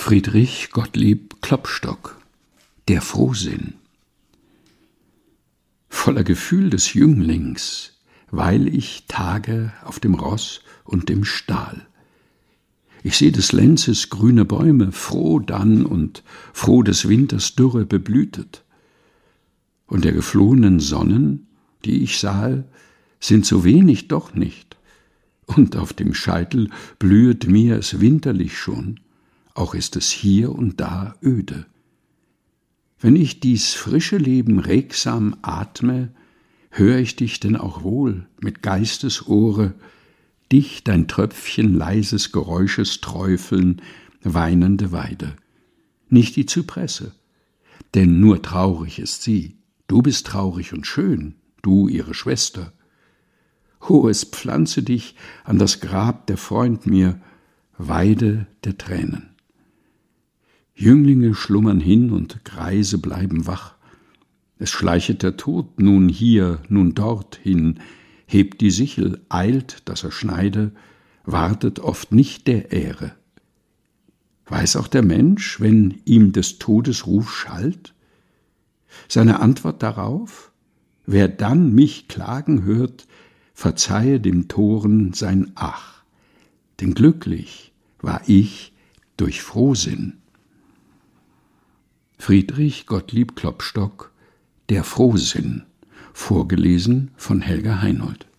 Friedrich Gottlieb Klopstock: Der Frohsinn. Voller Gefühl des Jünglings weil ich Tage auf dem Ross und dem Stahl. Ich seh des Lenzes grüne Bäume, froh dann und froh des Winters Dürre beblütet. Und der geflohenen Sonnen, die ich sahe, sind so wenig doch nicht. Und auf dem Scheitel blühet mir es winterlich schon, auch ist es hier und da öde. Wenn ich dies frische Leben regsam atme, hör ich dich denn auch wohl mit Geistesohre, dich dein Tröpfchen leises Geräusches träufeln, weinende Weide. Nicht die Zypresse, denn nur traurig ist sie, du bist traurig und schön, du ihre Schwester. O, es pflanze dich an das Grab der Freund mir, Weide der Tränen. Jünglinge schlummern hin und Greise bleiben wach. Es schleichet der Tod nun hier, nun dort hin, hebt die Sichel, eilt, dass er schneide, wartet oft nicht der Ehre. Weiß auch der Mensch, wenn ihm des Todes Ruf schallt? Seine Antwort darauf: Wer dann mich klagen hört, verzeihe dem Toren sein Ach, denn glücklich war ich durch Frohsinn. Friedrich Gottlieb Klopstock: Der Frohsinn, vorgelesen von Helga Heinold.